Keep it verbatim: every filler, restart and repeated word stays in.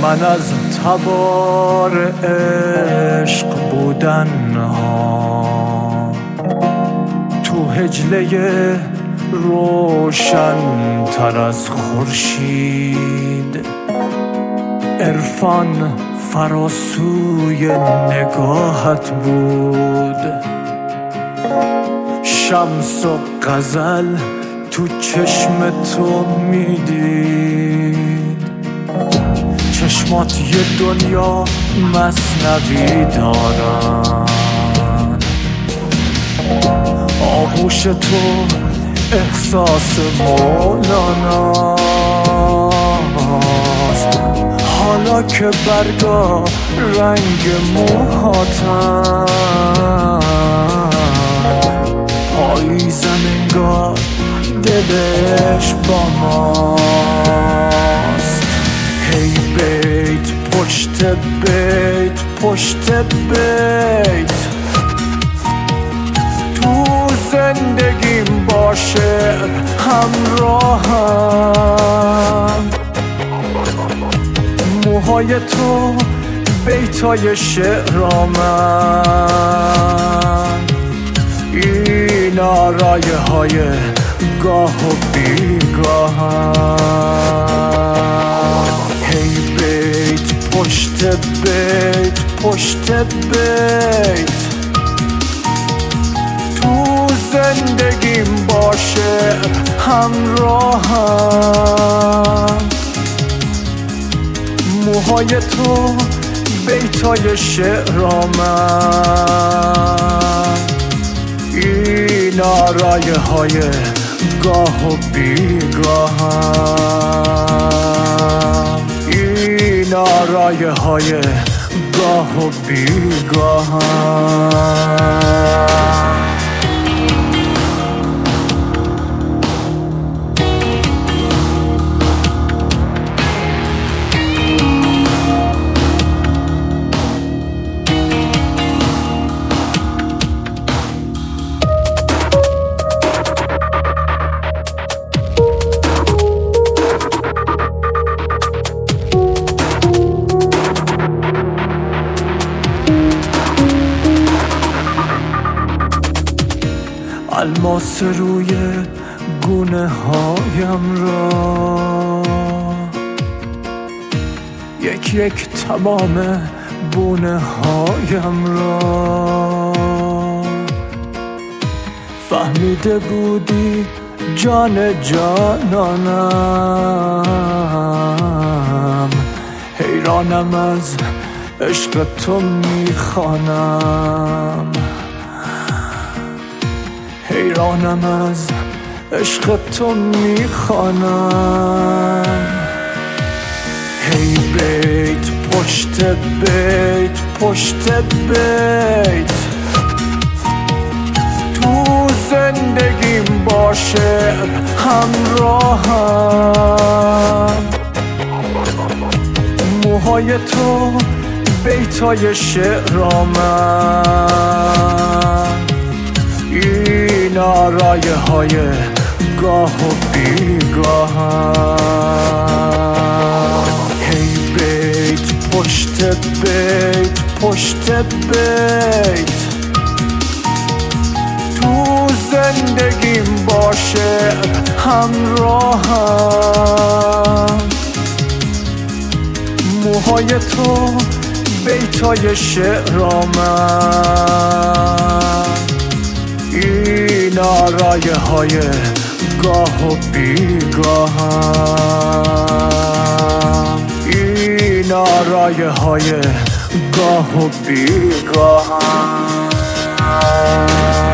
من از تبار عشق بودن ها تو هجله روشن تر از خورشید، عرفان فراسوی نگاهت بود، شمس و غزل تو چشم تو میدید، چشمات یه دنیا مثنوی دارن، آغوش تو احساس مولاناست، حالا که برگا رنگ موهاتن، پاییزم انگار دلش با ماست. هی بیت پشت بیت پشت بیت تو زندگیم باشه همراهم، موهای تو بیتای شعرامن، این آرایه های گاه و بیگاهم. هی بیت پشت بیت پشت بیت تو زندگیم باشه همراهم، موهای تو بیتای شعرامن، این آرایه های گاه و بیگاهم، این آرایه های گاه و بیگاهم. الماس روی گونه هایم را یک یک تمام بونه هایم را فهمیده بودی جان جانانم، حیرانم از عشق تو میخوانم، حیرانم از عشق تو میخوانم. هی بیت پشت بیت پشت بیت تو زندگیم باشه همراهم، موهای تو بیتای شعرامن، این آرایه های گاه و بیگاهم. هی بیت پشت بیت پشت بیت تو زندگیم باشه همراهم، موهای تو بیتای شعرامن، این آرایه های گاه و بیگاهم، این آرایه های گاه و بیگاهم.